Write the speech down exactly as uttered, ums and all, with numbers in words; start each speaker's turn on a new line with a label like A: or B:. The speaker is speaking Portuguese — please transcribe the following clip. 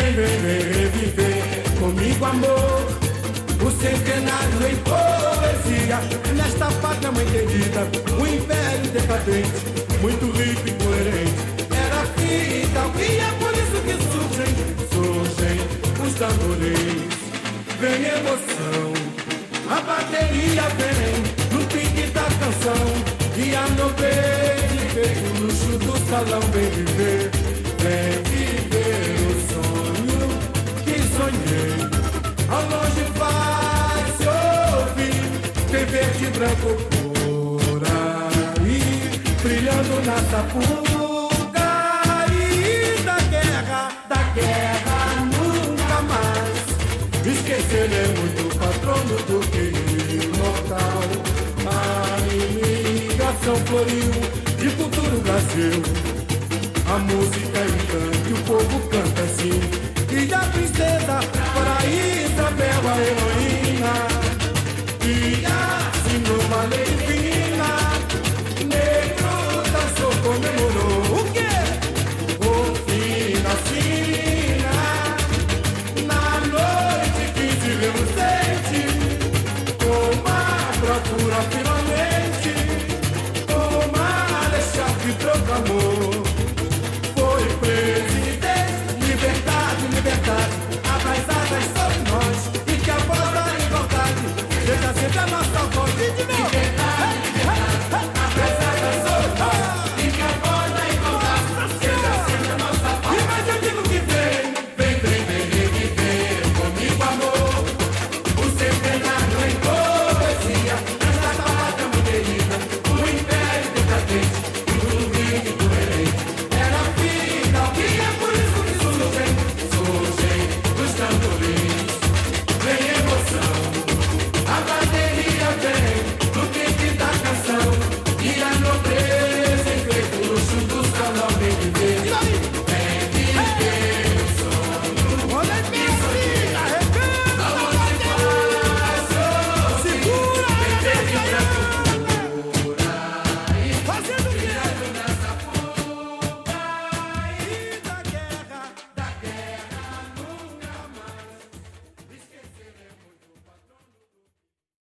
A: Vem, vem, vem reviver comigo, amor, o centenário em poesia. Nesta pátria mãe querida, um império decadente, muito rico e coerente. Era vida, e é por isso que surgem, surgem os tamborins. Vem emoção, a bateria vem no pique da canção. E a nobreza veio o luxo do salão. Vem viver, vem viver o sonho que sonhei. Ao longe vai se ouvir, tem verde e branco por aí, brilhando na sapuca. E da guerra, da guerra nunca mais esqueceremos do patrono do que imortal. A imigração floriu de futuro Brasil. A música encanta e o povo canta assim. E a princesa para Isabel, a heroína.